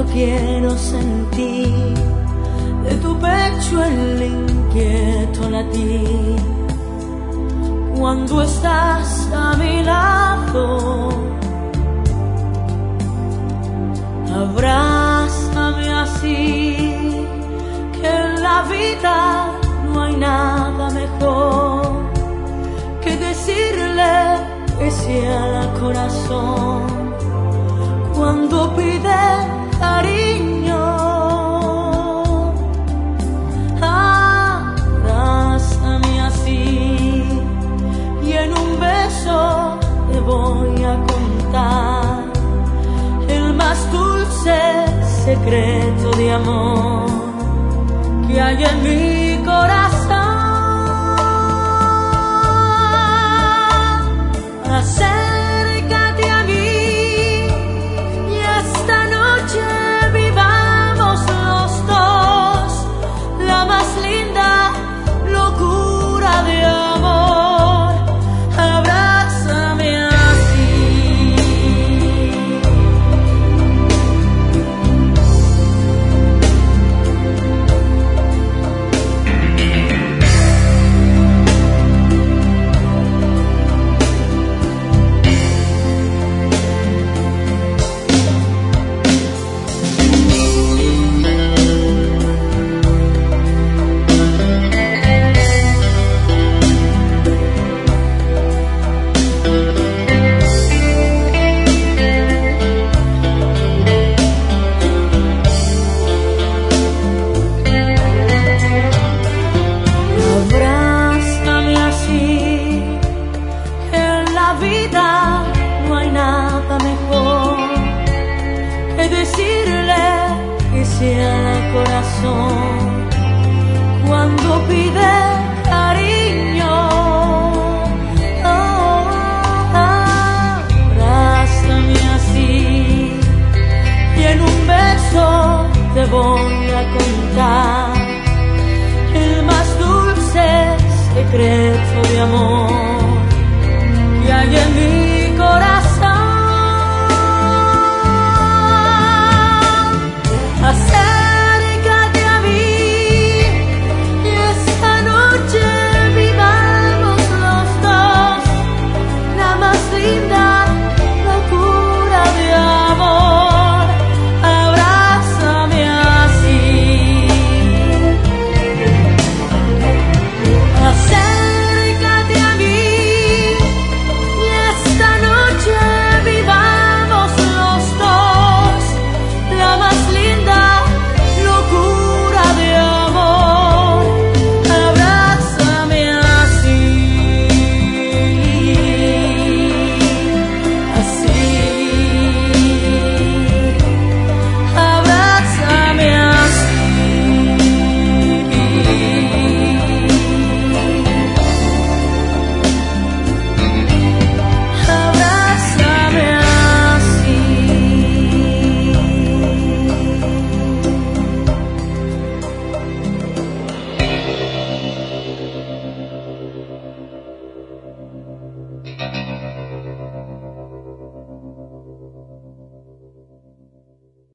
quiero sentir de tu pecho el inquieto latir. Cuando estás a mi lado, abrázame así, que en la vida no hay nada mejor que decirle que sí al corazón cuando pide cariño. Abrázame así y en un beso te voy a contar el más dulce secreto de amor que hay en mi corazón. Acércate a mí y esta noche vivamos los dos la más linda locura de amor. Abrázame así. No hay nada mejor que decirle que sea el corazón cuando pide cariño. Abrázame así y en un beso te voy a contar el más dulce secreto de amor que hay en mi corazón. Acércate a mí y esta noche vivamos los dos la más linda locura de amor. Abrázame así. Acércate a mí.